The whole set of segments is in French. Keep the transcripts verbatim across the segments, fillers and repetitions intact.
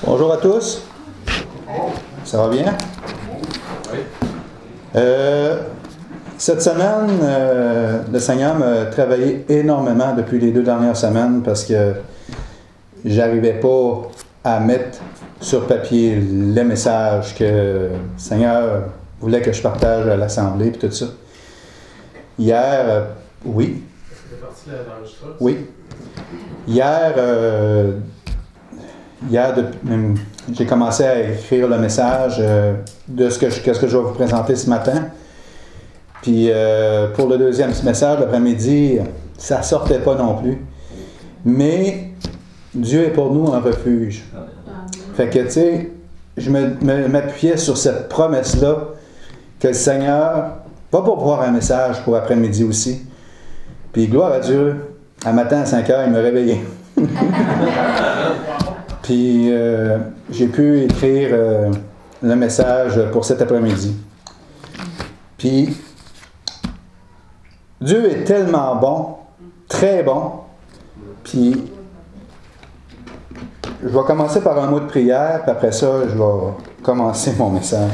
Bonjour à tous. Ça va bien? Oui. Euh, cette semaine, euh, le Seigneur m'a travaillé énormément depuis les deux dernières semaines parce que j'arrivais pas à mettre sur papier les messages que le Seigneur voulait que je partage à l'Assemblée et tout ça. Hier, euh, oui. Ça fait partie de l'enregistrement? Oui. Hier, euh, hier de, même, j'ai commencé à écrire le message euh, de ce que, je, ce que je vais vous présenter ce matin. Puis euh, pour le deuxième message, l'après-midi, ça ne sortait pas non plus. Mais Dieu est pour nous un refuge. Fait que, tu sais, je me, me, m'appuyais sur cette promesse-là que le Seigneur va pourvoir un message pour après-midi aussi. Puis gloire à Dieu, un matin à cinq heures, il m'a réveillé. Puis euh, j'ai pu écrire euh, le message pour cet après-midi. Puis Dieu est tellement bon, très bon. Puis je vais commencer par un mot de prière, puis après ça, je vais commencer mon message.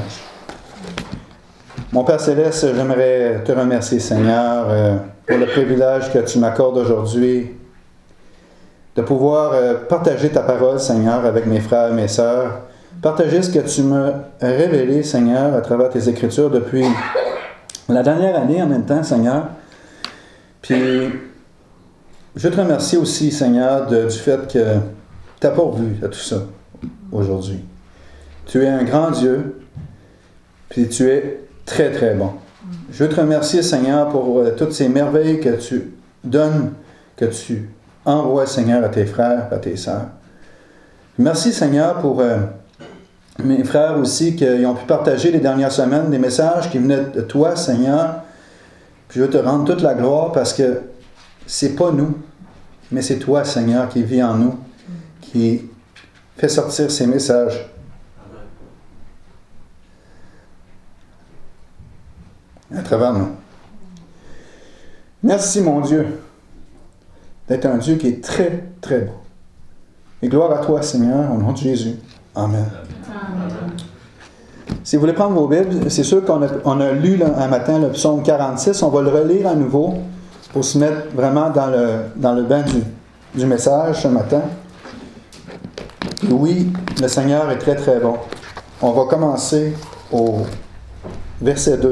Mon Père Céleste, j'aimerais te remercier, Seigneur, euh, pour le privilège que tu m'accordes aujourd'hui de pouvoir euh, partager ta parole, Seigneur, avec mes frères et mes sœurs. Partager ce que tu m'as révélé, Seigneur, à travers tes Écritures depuis la dernière année en même temps, Seigneur. Puis, je te remercie aussi, Seigneur, de, du fait que tu as pourvu à tout ça aujourd'hui. Tu es un grand Dieu, puis tu es très, très bon. Je veux te remercier, Seigneur, pour euh, toutes ces merveilles que tu donnes, que tu envoies, Seigneur, à tes frères, à tes sœurs. Merci, Seigneur, pour euh, mes frères aussi qui ont pu partager les dernières semaines des messages qui venaient de toi, Seigneur. Puis je veux te rendre toute la gloire parce que c'est pas nous, mais c'est toi, Seigneur, qui vis en nous, qui fait sortir ces messages. À travers nous. Merci, mon Dieu, d'être un Dieu qui est très, très beau. Et gloire à toi, Seigneur, au nom de Jésus. Amen. Amen. Si vous voulez prendre vos Bibles, c'est sûr qu'on a, on a lu là, un matin le psaume quarante-six. On va le relire à nouveau pour se mettre vraiment dans le, dans le bain du, du message ce matin. Et oui, le Seigneur est très, très bon. On va commencer au verset deux.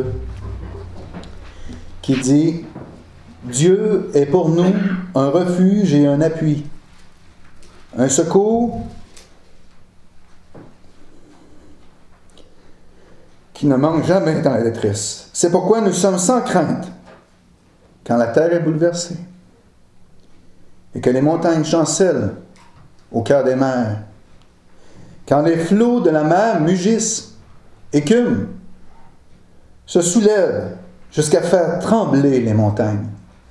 Qui dit « Dieu est pour nous un refuge et un appui, un secours qui ne manque jamais dans la détresse. C'est pourquoi nous sommes sans crainte quand la terre est bouleversée et que les montagnes chancellent au cœur des mers, quand les flots de la mer mugissent, écument, se soulèvent, jusqu'à faire trembler les montagnes.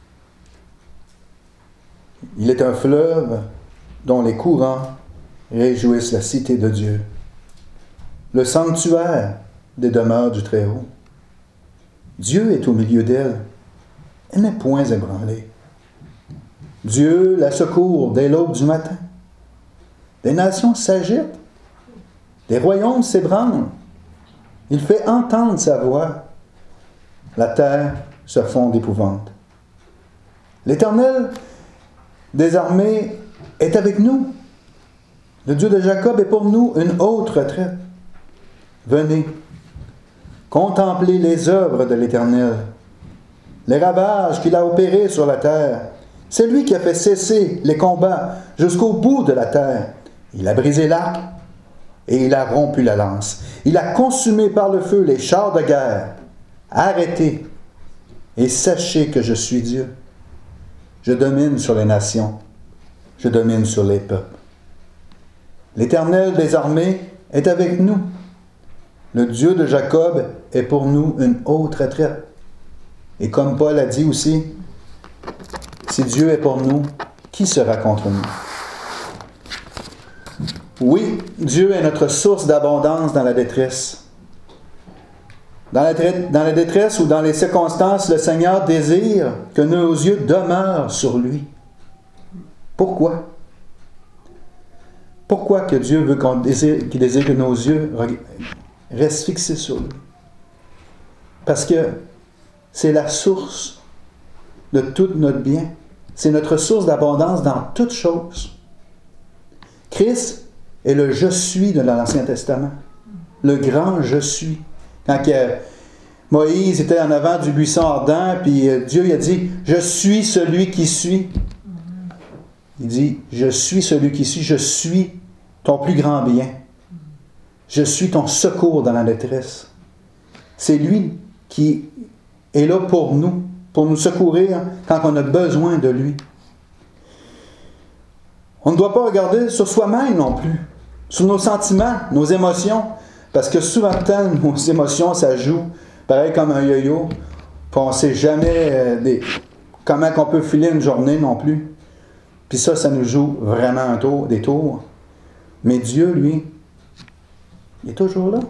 Il est un fleuve dont les courants réjouissent la cité de Dieu, le sanctuaire des demeures du Très-Haut. Dieu est au milieu d'elle, elle n'est point ébranlée. Dieu la secourt dès l'aube du matin. Des nations s'agitent, des royaumes s'ébranlent. Il fait entendre sa voix. La terre se fond d'épouvante. L'Éternel des armées est avec nous. Le Dieu de Jacob est pour nous une haute retraite. Venez, contemplez les œuvres de l'Éternel, les ravages qu'il a opérés sur la terre. C'est lui qui a fait cesser les combats jusqu'au bout de la terre. Il a brisé l'arc et il a rompu la lance. Il a consumé par le feu les chars de guerre. Arrêtez et sachez que je suis Dieu. Je domine sur les nations. Je domine sur les peuples. L'Éternel des armées est avec nous. Le Dieu de Jacob est pour nous une haute retraite. Et comme Paul a dit aussi, si Dieu est pour nous, qui sera contre nous? Oui, Dieu est notre source d'abondance dans la détresse. Dans la, dans la détresse ou dans les circonstances, le Seigneur désire que nos yeux demeurent sur lui. Pourquoi? Pourquoi que Dieu veut qu'on désire, qu'il désire que nos yeux restent fixés sur lui? Parce que c'est la source de tout notre bien. C'est notre source d'abondance dans toutes choses. Christ est le « je suis » de l'Ancien Testament. Le grand « je suis ». Quand que Moïse était en avant du buisson ardent, puis Dieu il a dit « je suis celui qui suis ». Il dit « je suis celui qui suis, je suis ton plus grand bien. Je suis ton secours dans la détresse. » C'est lui qui est là pour nous, pour nous secourir quand on a besoin de lui. On ne doit pas regarder sur soi-même non plus, sur nos sentiments, nos émotions, parce que souvent nos émotions, ça joue pareil comme un yo-yo, puis on ne sait jamais euh, des, comment on peut filer une journée non plus. Puis ça, ça nous joue vraiment un tour, des tours. Mais Dieu, lui, il est toujours là.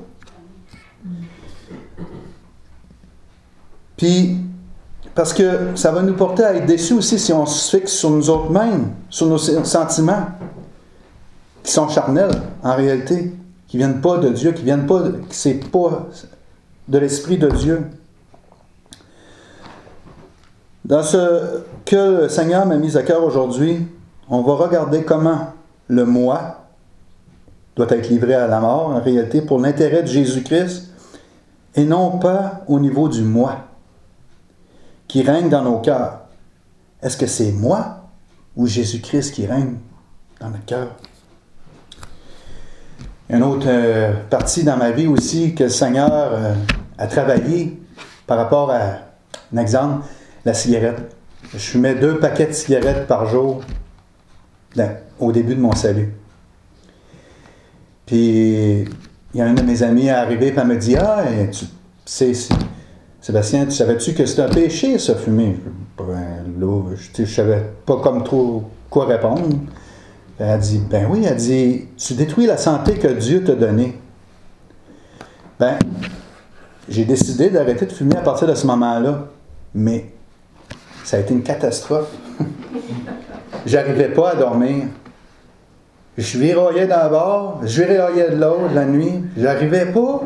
Puis, parce que ça va nous porter à être déçus aussi si on se fixe sur nous autres mêmes, sur nos sentiments, qui sont charnels, en réalité, qui ne viennent pas de Dieu, qui viennent pas, de, qui c'est pas de l'Esprit de Dieu. Dans ce que le Seigneur m'a mis à cœur aujourd'hui, on va regarder comment le moi doit être livré à la mort, en réalité, pour l'intérêt de Jésus-Christ, et non pas au niveau du moi qui règne dans nos cœurs. Est-ce que c'est moi ou Jésus-Christ qui règne dans notre cœur? Une autre euh, partie dans ma vie aussi que le Seigneur euh, a travaillé par rapport à, un exemple, la cigarette. Je fumais deux paquets de cigarettes par jour là, au début de mon salut. Puis, il y a un de mes amis est arrivé et elle me dit « Ah, tu sais, Sébastien, tu savais-tu que c'est un péché, ça, fumer? » Ben là, je ne savais pas comme trop quoi répondre. Elle a dit « Ben oui, elle dit, tu détruis la santé que Dieu t'a donnée. » Ben, j'ai décidé d'arrêter de fumer à partir de ce moment-là. Mais ça a été une catastrophe. J'arrivais pas à dormir. Je viroyais d'un bord, je viroyais de l'autre la nuit. J'arrivais pas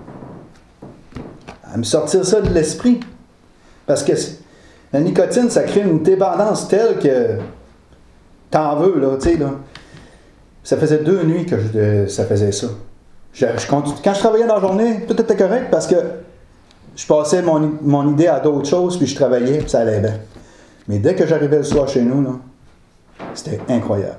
à me sortir ça de l'esprit. Parce que la nicotine, ça crée une dépendance telle que t'en veux, là, tu sais, là. Ça faisait deux nuits que je, ça faisait ça. Je, je continue, quand je travaillais dans la journée, tout était correct parce que je passais mon, mon idée à d'autres choses, puis je travaillais, puis ça allait bien. Mais dès que j'arrivais le soir chez nous, là, c'était incroyable.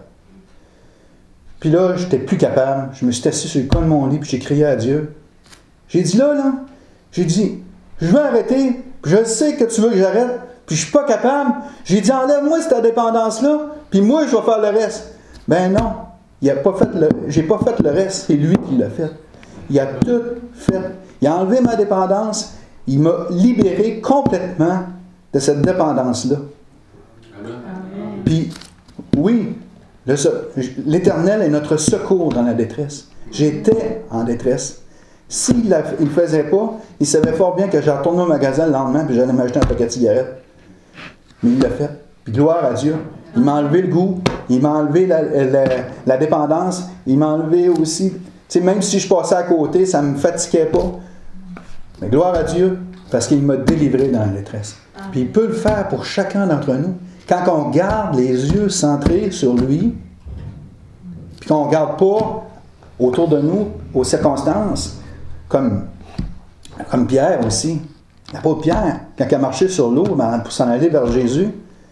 Puis là, j'étais plus capable. Je me suis assis sur le coin de mon lit, puis j'ai crié à Dieu. J'ai dit là, là, j'ai dit, je veux arrêter, puis je sais que tu veux que j'arrête, puis je suis pas capable. J'ai dit, enlève-moi cette dépendance-là, puis moi, je vais faire le reste. Ben non, il a pas fait le, j'ai pas fait le reste, c'est lui qui l'a fait. Il a tout fait. Il a enlevé ma dépendance, il m'a libéré complètement de cette dépendance-là. Amen. Puis, oui, le, l'Éternel est notre secours dans la détresse. J'étais en détresse. S'il ne le faisait pas, il savait fort bien que j'allais retourner au magasin le lendemain et j'allais m'acheter un paquet de cigarettes. Mais il l'a fait. Puis gloire à Dieu. Il m'a enlevé le goût, il m'a enlevé la, la, la dépendance, il m'a enlevé aussi, tu sais, même si je passais à côté, ça ne me fatiguait pas. Mais gloire à Dieu, parce qu'il m'a délivré dans la détresse. Puis il peut le faire pour chacun d'entre nous. Quand on garde les yeux centrés sur lui, puis qu'on ne regarde pas autour de nous, aux circonstances, comme, comme Pierre aussi. L'apôtre Pierre, quand il a marché sur l'eau pour s'en aller vers Jésus,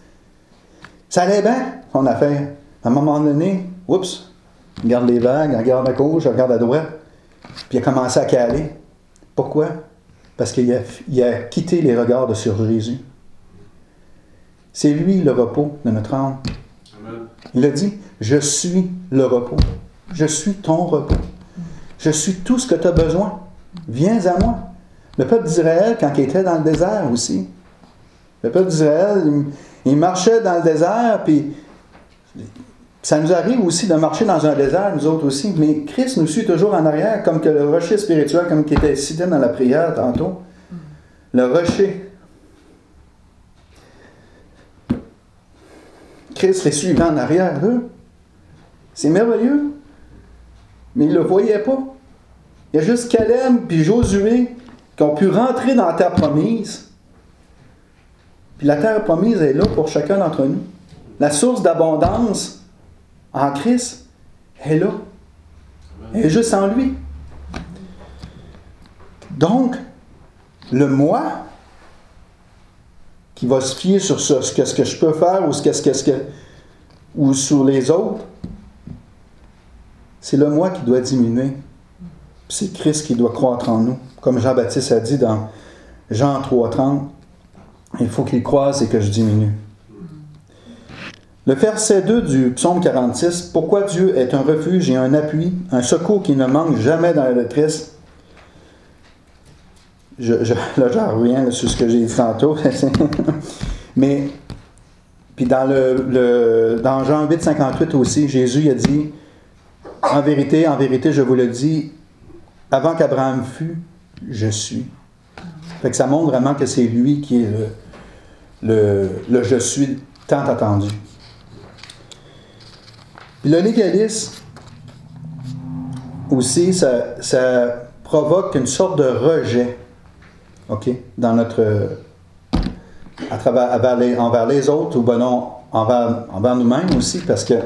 ça allait bien, son affaire. À un moment donné, oups, il regarde les vagues, il regarde à gauche, il regarde à droite, puis il a commencé à caler. Pourquoi? Parce qu'il a, il a quitté les regards de sur Jésus. C'est lui le repos de notre âme. Amen. Il a dit, je suis le repos. Je suis ton repos. Je suis tout ce que tu as besoin. Viens à moi. Le peuple d'Israël, quand il était dans le désert aussi, le peuple d'Israël, il, il marchait dans le désert, puis ça nous arrive aussi de marcher dans un désert, nous autres aussi, mais Christ nous suit toujours en arrière, comme que le rocher spirituel, comme qui était cité dans la prière tantôt. Le rocher. Christ les suivait en arrière d'eux. C'est merveilleux. Mais ils ne le voyaient pas. Il y a juste Caleb puis Josué qui ont pu rentrer dans la terre promise. Puis la terre promise est là pour chacun d'entre nous. La source d'abondance en Christ est là. Elle est juste en lui. Donc, le moi qui va se fier sur ce, ce, que, ce que je peux faire ou, ce que, ce que, ce que, ou sur les autres, c'est le moi qui doit diminuer. Puis c'est Christ qui doit croître en nous. Comme Jean-Baptiste a dit dans Jean trois trente, il faut qu'il croise et que je diminue. Le verset deux du psaume quarante-six, « Pourquoi Dieu est un refuge et un appui, un secours qui ne manque jamais dans la détresse. » Je, je, là, j'en reviens là, sur ce que j'ai dit tantôt. Mais, puis dans, le, le, dans Jean huit cinquante-huit aussi, Jésus a dit, « En vérité, en vérité, je vous le dis, avant qu'Abraham fût, je suis. » Fait que ça montre vraiment que c'est lui qui est le, le, le « je suis » tant attendu. Puis le légalisme, aussi, ça, ça provoque une sorte de rejet, OK, dans notre, à travers, envers les, envers les autres, ou ben non, envers, envers nous-mêmes aussi, parce que,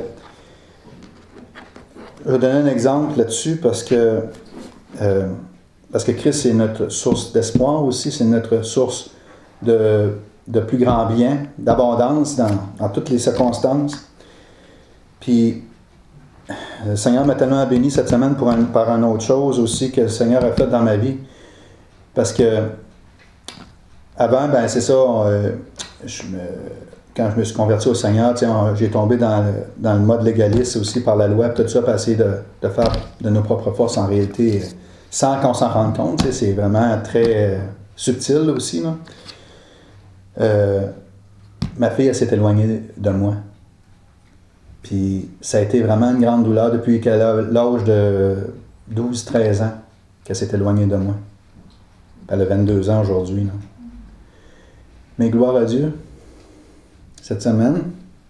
je vais donner un exemple là-dessus, parce que, euh, parce que Christ, c'est notre source d'espoir aussi, c'est notre source de, de plus grand bien, d'abondance dans, dans toutes les circonstances. Puis, le Seigneur m'a tellement béni cette semaine pour un, par une autre chose aussi que le Seigneur a fait dans ma vie. Parce que, avant, ben c'est ça, euh, je me, quand je me suis converti au Seigneur, on, j'ai tombé dans le, dans le mode légaliste aussi par la loi, tout ça, pour essayer de, de faire de nos propres forces en réalité, sans qu'on s'en rende compte. C'est vraiment très euh, subtil aussi. Là. Euh, ma fille, elle s'est éloignée de moi. Puis ça a été vraiment une grande douleur depuis qu'elle a l'âge de douze treize ans qu'elle s'est éloignée de moi. Elle a vingt-deux ans aujourd'hui. Là. Mais gloire à Dieu, cette semaine,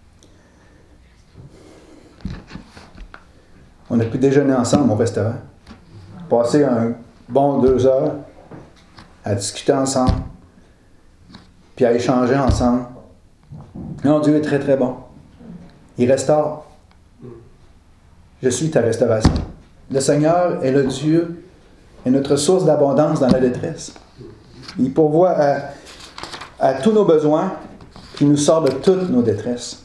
on a pu déjeuner ensemble au restaurant. Passer un bon deux heures à discuter ensemble, puis à échanger ensemble. Non, Dieu est très très bon. Il restaure. Je suis ta restauration. Le Seigneur est le Dieu, est notre source d'abondance dans la détresse. Il pourvoit à, à tous nos besoins, puis il nous sort de toutes nos détresses.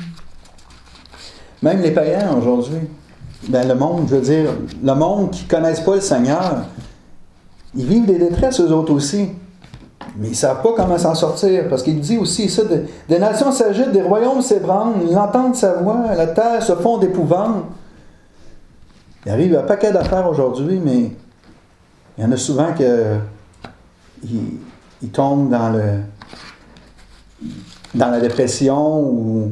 Même les païens aujourd'hui, ben le monde, je veux dire, le monde qui ne connaissent pas le Seigneur, ils vivent des détresses eux autres aussi. Mais ils ne savent pas comment s'en sortir, parce qu'il dit aussi ça, de, des nations s'agitent, des royaumes s'ébranlent, ils entendent sa voix, la terre se fond d'épouvante. Il arrive un paquet d'affaires aujourd'hui, mais il y en a souvent que ils, ils tombent dans le dans la dépression, ou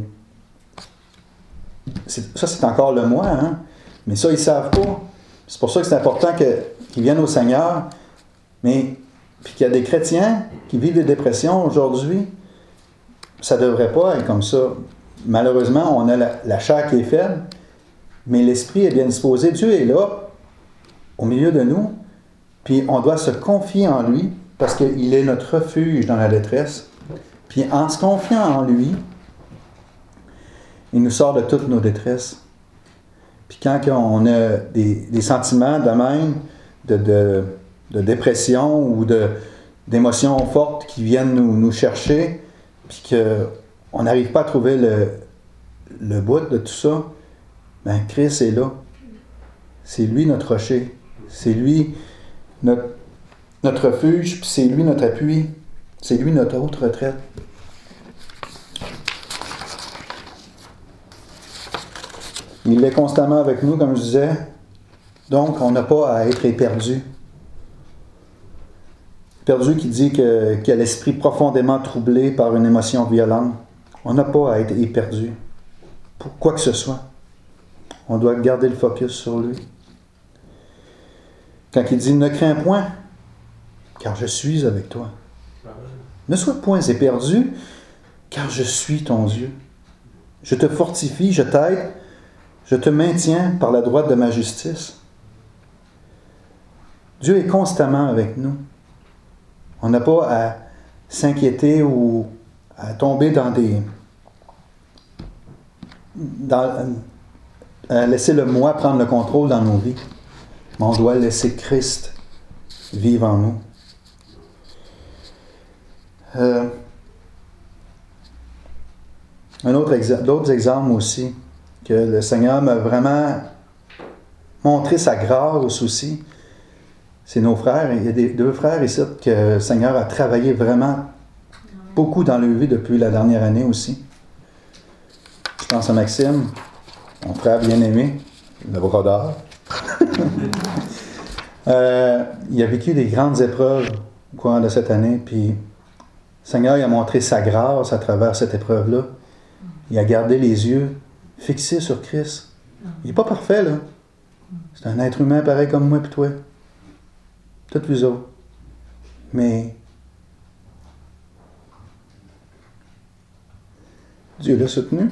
c'est, ça c'est encore le moi, hein? Mais ça ils ne savent pas. C'est pour ça que c'est important que, qu'ils viennent au Seigneur, mais puis qu'il y a des chrétiens qui vivent des dépressions aujourd'hui, ça ne devrait pas être comme ça. Malheureusement, on a la, la chair qui est faible, mais l'esprit est bien disposé. Dieu est là, au milieu de nous, puis on doit se confier en lui, parce qu'il est notre refuge dans la détresse. Puis en se confiant en lui, il nous sort de toutes nos détresses. Puis quand on a des, des sentiments de même, de... de de dépression ou de, d'émotions fortes qui viennent nous, nous chercher, puis qu'on n'arrive pas à trouver le, le bout de tout ça, bien, Christ est là. C'est lui notre rocher. C'est lui notre, notre refuge, puis c'est lui notre appui. C'est lui notre haute retraite. Il est constamment avec nous, comme je disais. Donc, on n'a pas à être éperdu. Perdu qui dit que, qu'il y a l'esprit profondément troublé par une émotion violente. On n'a pas à être éperdu. Pour quoi que ce soit. On doit garder le focus sur lui. Quand il dit « Ne crains point, car je suis avec toi. Ne sois point éperdu, car je suis ton Dieu. Je te fortifie, je t'aide, je te maintiens par la droite de ma justice. Dieu est constamment avec nous. On n'a pas à s'inquiéter ou à tomber dans des... Dans, à laisser le moi prendre le contrôle dans nos vies. Mais on doit laisser Christ vivre en nous. Euh, un autre exa- d'autres exemples aussi, que le Seigneur m'a vraiment montré sa grâce aussi, c'est nos frères. Il y a des, deux frères ici que le Seigneur a travaillé vraiment beaucoup dans leur vie depuis la dernière année aussi. Je pense à Maxime, mon frère bien-aimé, le brodeur. euh, il a vécu des grandes épreuves au courant de cette année, puis le Seigneur il a montré sa grâce à travers cette épreuve-là. Il a gardé les yeux fixés sur Christ. Il n'est pas parfait, là. C'est un être humain pareil comme moi et toi. Toutes vous autres. Mais Dieu l'a soutenu.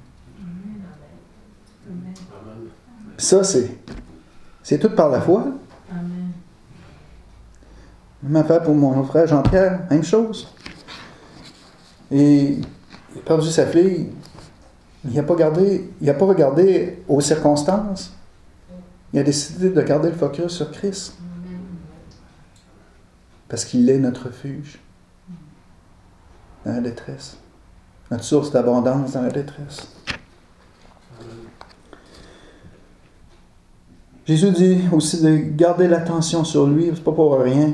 Puis ça, c'est, c'est tout par la foi. Amen. Même affaire pour mon frère Jean-Pierre, même chose. Et il a perdu sa fille. Il n'a pas gardé, il n'a pas regardé aux circonstances. Il a décidé de garder le focus sur Christ. Parce qu'il est notre refuge dans la détresse. Notre source d'abondance dans la détresse. Jésus dit aussi de garder l'attention sur lui, c'est pas pour rien.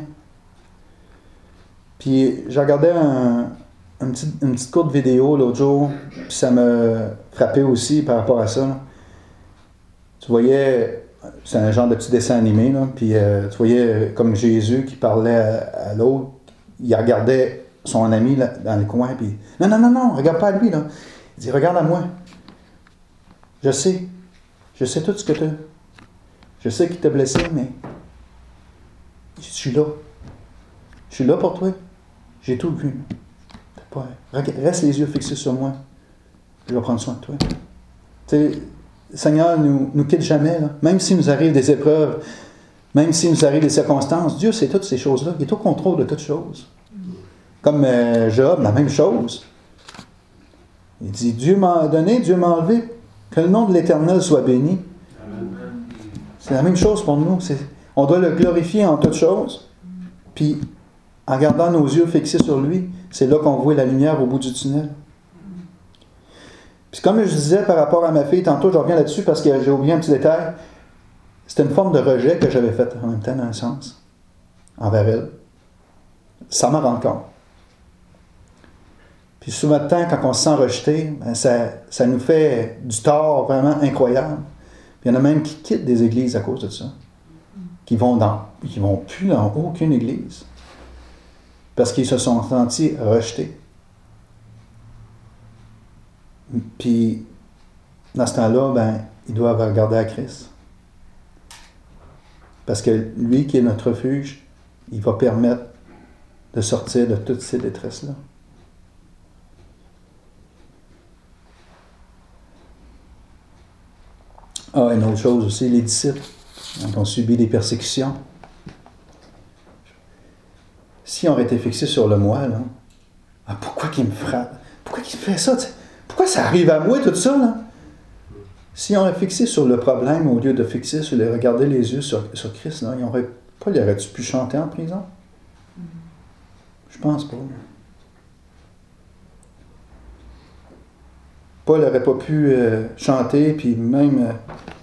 Puis j'ai regardé un, un petit, une petite courte vidéo l'autre jour, puis ça m'a frappé aussi par rapport à ça. Là. Tu voyais, c'est un genre de petit dessin animé, là, puis euh, tu voyais comme Jésus qui parlait à, à l'autre, il regardait son ami là, dans le coin, puis non, non, non, non, regarde pas à lui, là. Il dit, regarde à moi. Je sais, je sais tout ce que tu as. Je sais qu'il t'a blessé, mais je suis là. Je suis là pour toi. J'ai tout vu. T'as pas... Reste les yeux fixés sur moi. Je vais prendre soin de toi. Tu sais, le Seigneur ne nous, nous quitte jamais. Là. Même s'il nous arrive des épreuves, même s'il nous arrive des circonstances, Dieu sait toutes ces choses-là. Il est au contrôle de toutes choses. Comme euh, Job, la même chose. Il dit, Dieu m'a donné, Dieu m'a enlevé. Que le nom de l'Éternel soit béni. C'est la même chose pour nous. C'est, on doit le glorifier en toutes choses. Puis, en gardant nos yeux fixés sur lui, c'est là qu'on voit la lumière au bout du tunnel. Puis comme je disais par rapport à ma fille, tantôt je reviens là-dessus parce que j'ai oublié un petit détail. C'était une forme de rejet que j'avais faite en même temps, dans un sens, envers elle. Ça m'en rend compte. Puis souvent de temps, quand on se sent rejeté, ben ça, ça nous fait du tort vraiment incroyable. Il y en a même qui quittent des églises à cause de ça. Qui vont dans, qui vont plus dans aucune église. Parce qu'ils se sont sentis rejetés. Puis, dans ce temps-là, ben, ils doivent regarder à Christ. Parce que lui qui est notre refuge, il va permettre de sortir de toutes ces détresses-là. Ah, une autre chose aussi, les disciples, quand ont subi des persécutions. Si on était fixé sur le moi, là, ah, pourquoi qu'il me frappe? Pourquoi qu'il fait ça? T'sais? Pourquoi ça arrive à moi, tout ça? Là? Si on est fixé sur le problème au lieu de fixer sur les regarder les yeux sur, sur Christ, là, il aurait, Paul aurait-tu pu chanter en prison? Je pense pas. Paul n'aurait pas pu euh, chanter, puis même euh,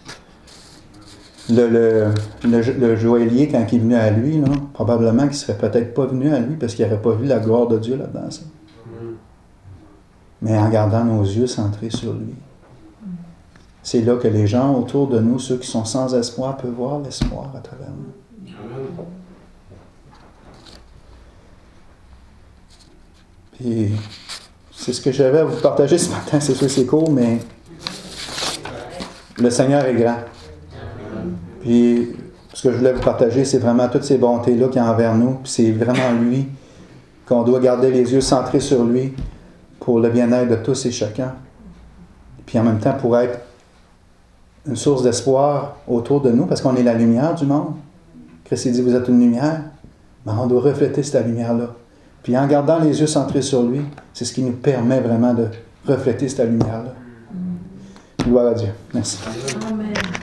le, le, le, le joaillier, quand il est venu à lui, là, probablement qu'il ne serait peut-être pas venu à lui parce qu'il n'aurait pas vu la gloire de Dieu là-dedans. Ça. Mais en gardant nos yeux centrés sur lui. C'est là que les gens autour de nous, ceux qui sont sans espoir, peuvent voir l'espoir à travers nous. Puis, c'est ce que j'avais à vous partager ce matin. C'est sûr que c'est court, mais le Seigneur est grand. Puis, ce que je voulais vous partager, c'est vraiment toutes ces bontés-là qu'il y a envers nous. Puis c'est vraiment lui qu'on doit garder les yeux centrés sur lui pour le bien-être de tous et chacun. Puis en même temps, pour être une source d'espoir autour de nous, parce qu'on est la lumière du monde. Christ dit, vous êtes une lumière, mais on doit refléter cette lumière-là. Puis en gardant les yeux centrés sur lui, c'est ce qui nous permet vraiment de refléter cette lumière-là. Gloire à Dieu. Merci. Amen.